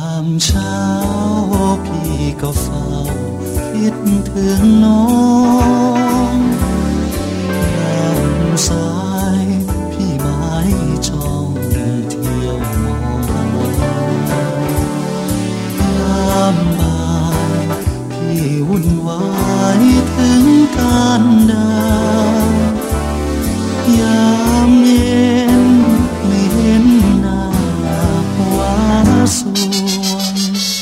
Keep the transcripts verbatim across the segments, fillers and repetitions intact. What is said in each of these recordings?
ามเช้าพี่ก็เฝ้าคิดถึงน้องยามสายพี่ไม้จ้องเที่ยวมองยามบ่ายพี่วุ่นวายถึงการดายามเย็นไม่เห็นหน้าว่าสวย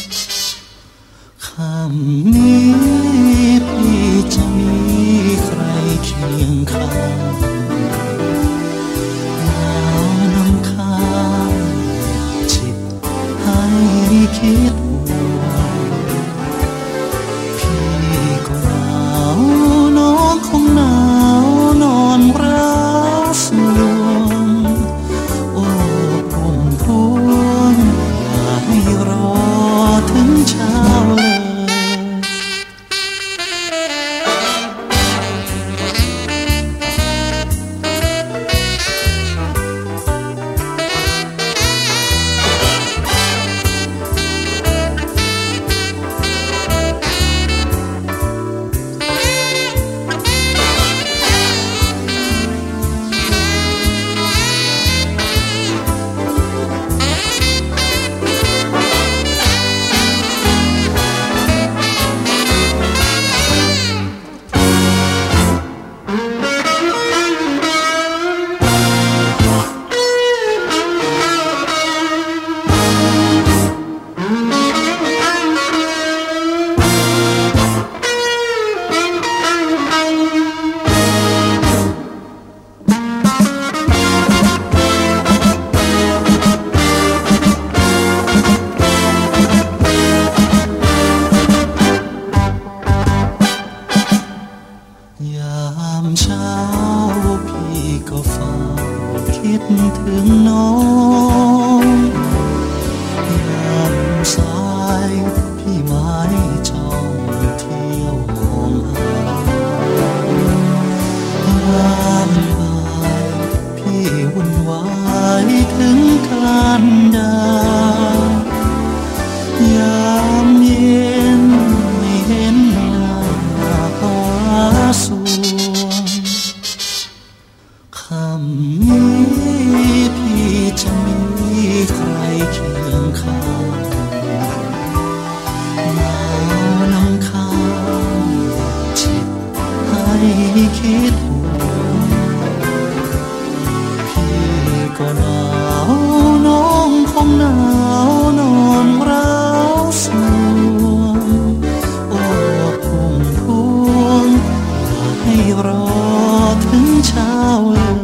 ค่ำนี้พี่จะมีใครเคียงข้างหนาวน้ำค้างจิตให้คิดพี่ก็หนาวน้องคงหนาวนอนร้าวสลวงโอ้พุ่มพวงอย่าให้รอถึงเช้าเลยยามเช้าพี่ก็เฝ้าคิดถึงน้องยามสายพี่ไม้จ้องเที่ยวมองหายามบ่ายพี่วุ่นวายถึงการดายามเย็นไม่เห็นหน้าภาวะสวงค่ำนี้พี่จะมีใครเคียงข้างหนาวน้ำค้างจิตให้คิดพี่ก็หนาวน้องคงหนาวนอนร้าวสลวงโอ้พุ่มพวงอย่าให้รอถึงเช้าเลย